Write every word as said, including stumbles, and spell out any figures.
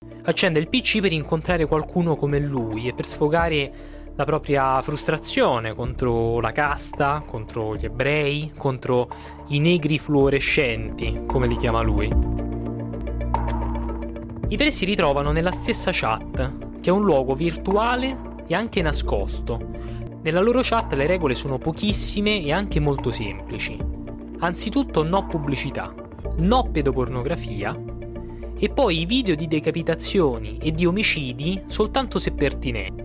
Accende il P C per incontrare qualcuno come lui e per sfogare la propria frustrazione contro la casta, contro gli ebrei, contro i negri fluorescenti, come li chiama lui. I tre si ritrovano nella stessa chat, che è un luogo virtuale e anche nascosto. Nella loro chat le regole sono pochissime e anche molto semplici. Anzitutto no pubblicità, no pedopornografia, e poi i video di decapitazioni e di omicidi soltanto se pertinenti.